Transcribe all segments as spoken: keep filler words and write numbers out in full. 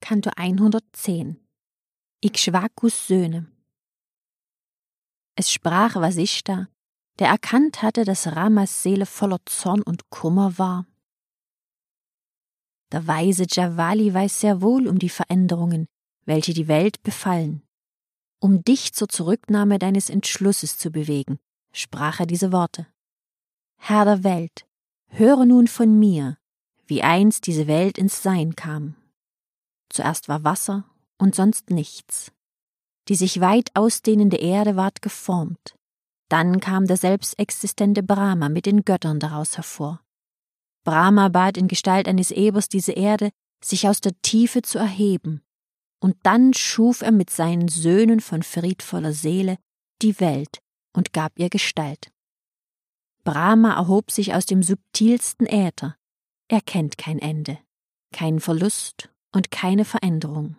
Kantor hundertzehn. Ikshvakus Söhne. Es sprach Vasishtha, der erkannt hatte, dass Ramas Seele voller Zorn und Kummer war. Der weise Djavali weiß sehr wohl um die Veränderungen, welche die Welt befallen. Um dich zur Zurücknahme deines Entschlusses zu bewegen, sprach er diese Worte. Herr der Welt, höre nun von mir, wie einst diese Welt ins Sein kam. Zuerst war Wasser und sonst nichts. Die sich weit ausdehnende Erde ward geformt. Dann kam der selbstexistente Brahma mit den Göttern daraus hervor. Brahma bat in Gestalt eines Ebers diese Erde, sich aus der Tiefe zu erheben. Und dann schuf er mit seinen Söhnen von friedvoller Seele die Welt und gab ihr Gestalt. Brahma erhob sich aus dem subtilsten Äther. Er kennt kein Ende, keinen Verlust und keine Veränderung.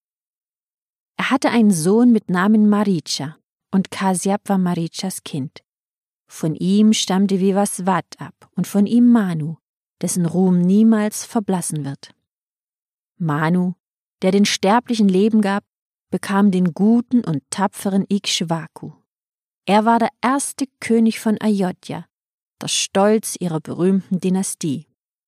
Er hatte einen Sohn mit Namen Maricha, und Kasyap war Marichas Kind. Von ihm stammte Vivasvat ab und von ihm Manu, dessen Ruhm niemals verblassen wird. Manu, der den Sterblichen Leben gab, bekam den guten und tapferen Ikshvaku. Er war der erste König von Ayodhya, der Stolz ihrer berühmten Dynastie.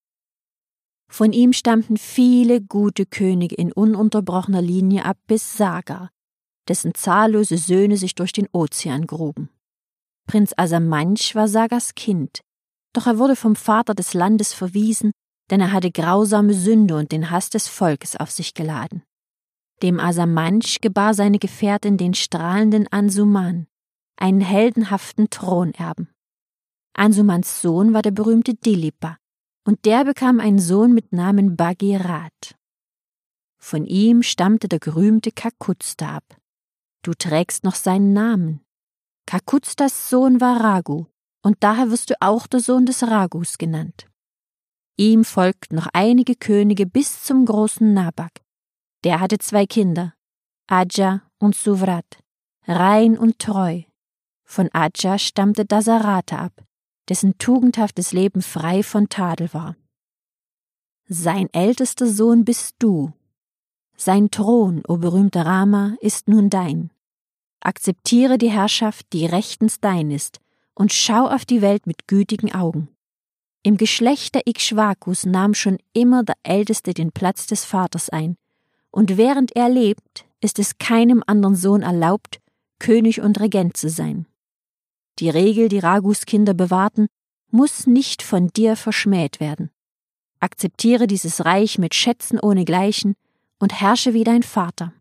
Von ihm stammten viele gute Könige in ununterbrochener Linie ab bis Sagar, dessen zahllose Söhne sich durch den Ozean gruben. Prinz Asamanch war Sagars Kind, doch er wurde vom Vater des Landes verwiesen, denn er hatte grausame Sünde und den Hass des Volkes auf sich geladen. Dem Asamanch gebar seine Gefährtin den strahlenden Ansuman, einen heldenhaften Thronerben. Ansumans Sohn war der berühmte Dilipa, und der bekam einen Sohn mit Namen Bhagirath. Von ihm stammte der gerühmte Kakutstha ab. Du trägst noch seinen Namen. Kakutstas Sohn war Raghu, und daher wirst du auch der Sohn des Raghus genannt. Ihm folgten noch einige Könige bis zum großen Nabak. Der hatte zwei Kinder, Aja und Suvrat, rein und treu. Von Aja stammte Dasaratha ab, dessen tugendhaftes Leben frei von Tadel war. Sein ältester Sohn bist du. Sein Thron, o berühmter Rama, ist nun dein. Akzeptiere die Herrschaft, die rechtens dein ist, und schau auf die Welt mit gütigen Augen. Im Geschlecht der Ikshvakus nahm schon immer der Älteste den Platz des Vaters ein, und während er lebt, ist es keinem anderen Sohn erlaubt, König und Regent zu sein. Die Regel, die Raghus Kinder bewahrten, muss nicht von dir verschmäht werden. Akzeptiere dieses Reich mit Schätzen ohnegleichen und herrsche wie dein Vater.